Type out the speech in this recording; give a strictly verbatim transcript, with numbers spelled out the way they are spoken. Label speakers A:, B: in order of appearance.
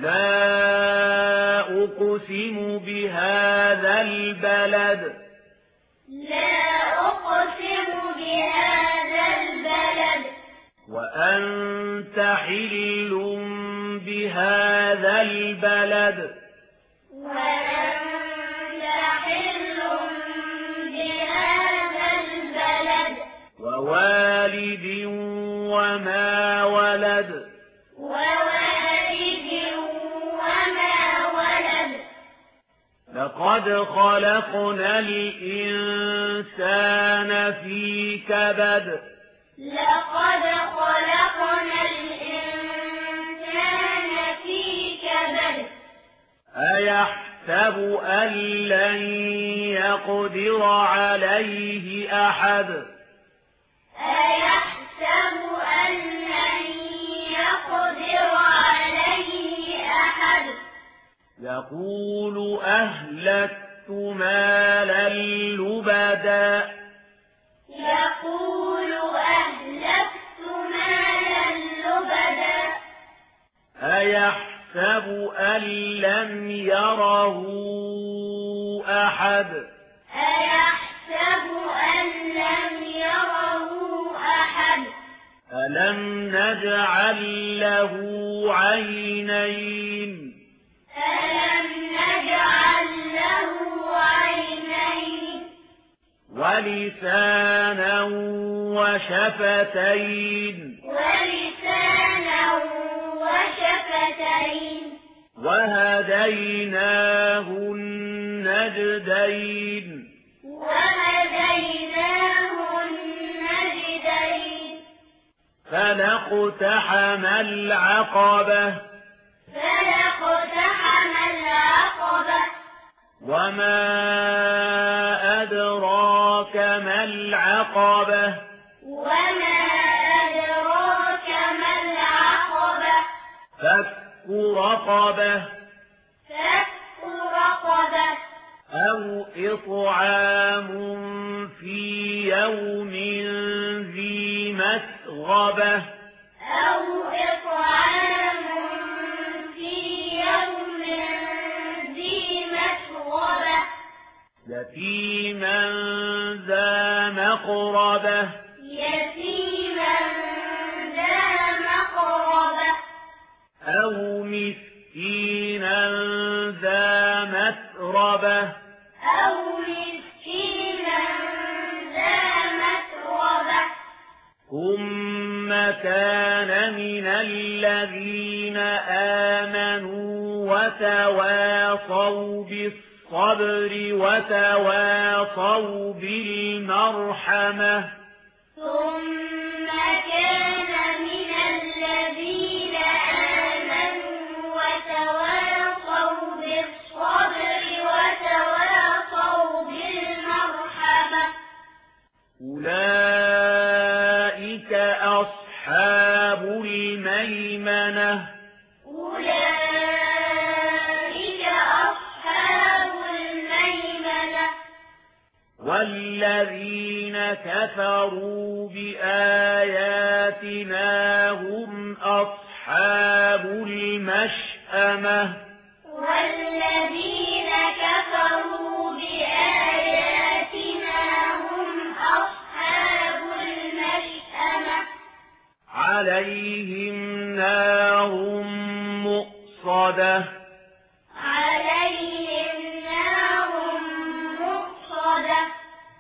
A: لا أقسم بهذا البلد
B: لا أقسم بهذا البلد
A: وأنت حل بهذا البلد
B: وأنت حل بهذا البلد
A: ووالد وما ولد
B: ووالد وما ولد
A: لقد خلقنا الإنسان في كبد
B: لقد خلقنا الإنسان في كبد
A: أيحسب أن لن يقدر عليه أحد
B: أيحسب أن لن يقدر عليه أحد
A: يقول أهلكت مالا لبدا
B: يقول أهلكت مالا لبدا
A: أيحسب أن لم يره أحد
B: أيحسب أن لم يره أحد
A: ألم نجعل له عينين
B: ألم نجعل له عينين
A: ولسانا وشفتين
B: ولسانا وشفتين
A: وهديناه النجدين
B: وهديناه النجدين
A: فلاقتحم العقبة
B: فلاقتحم العقبة
A: وما أدراك ما العقبة
B: وما أدراك ما العقبة
A: فك رقبة
B: فك رقبة
A: أو إطعام في يوم ذي مسغبة
B: أو إطعام في يوم ذي مسغبة
A: يتيما ذا مقربة
B: يتيما ذا مقربة
A: أو مسكينا ذا متربة
B: أو مسكينا ذا متربة
A: ثم كان من الذين آمنوا وتواصوا بالصبر وتواصوا بالمرحمة
B: ثم كان من الذين آمنوا وتواصوا بالصبر وتواصوا بالمرحمة
A: أولئك أصحاب الميمنة
B: أولئك أصحاب الميمنة
A: والذين كفروا بآياتنا هم أصحاب المشأمة
B: والذين كفروا بآياتنا هم أصحاب المشأمة
A: عليهم نار مؤصدة
B: عليهم